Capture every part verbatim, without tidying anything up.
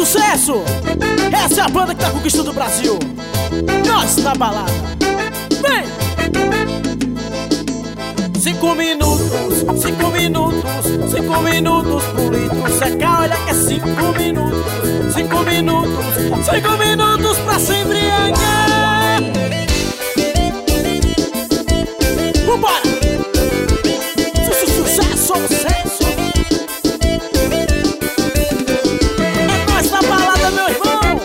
sucesso! Essa é a banda que tá conquistando o Brasil. Nós na balada. Vem! Cinco minutos, cinco minutos, cinco minutos por litro secar. Olha que é cinco minutos, cinco minutos, cinco minutos pra se embriagar. Vambora! Sucesso, sucesso! É nós na balada, meu irmão!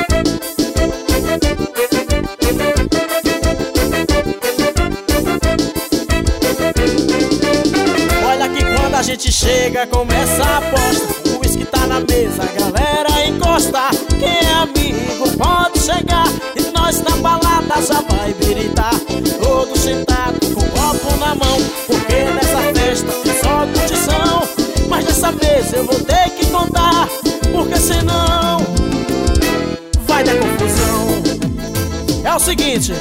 Olha que quando a gente chega, começa a aposta. O uísque tá na mesa, a galera encosta. Quem é amigo pode chegar. E nós na balada já vai biritar. Todos sentados com o copo na mão, porque nessa festa é só curtição. Mas nessa mesa eu vou ter que contar, porque senão vai dar confusão. É o seguinte: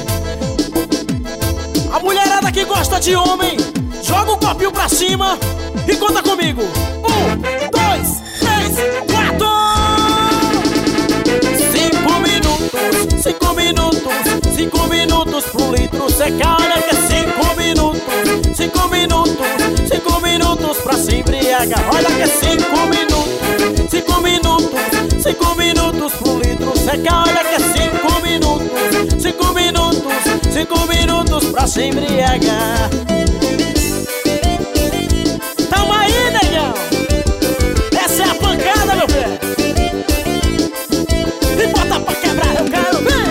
a mulherada que gosta de homem, joga o copinho pra cima e conta comigo. Um, dois, três, quatro. Cinco minutos, cinco minutos, cinco minutos pro litro secar. Olha que é cinco minutos, cinco minutos, cinco minutos pra se embriagar. Olha que é cinco minutos, cinco minutos, cinco minutos pro litro secar. Olha que é cinco minutos, cinco minutos, cinco minutos pra se embriagar. Tamo aí, negão! Essa é a pancada, meu pé! E bota pra quebrar, eu quero ver!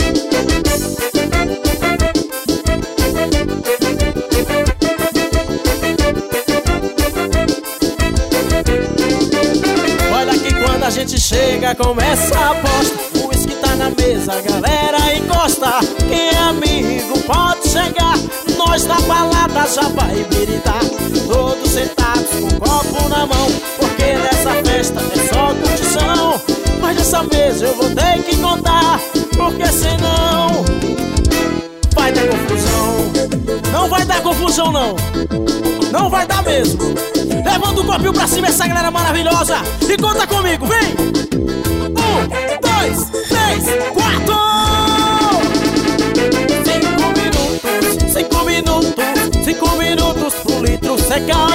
Olha que quando a gente chega, começa a aposta. O uísque tá na mesa, a galera encosta. Quem é amigo pode chegar. Nós na balada já vai biritar. Todos sentados com o copo na mão, porque nessa festa é só curtição. Mas nessa mesa eu vou ter que contar, porque senão vai dar confusão. Não vai dar confusão não, não vai dar mesmo. Levanta o copinho pra cima essa galera maravilhosa e conta comigo, vem! Um, dois, três, quatro. Cinco minutos, cinco minutos, cinco minutos pro litro secar.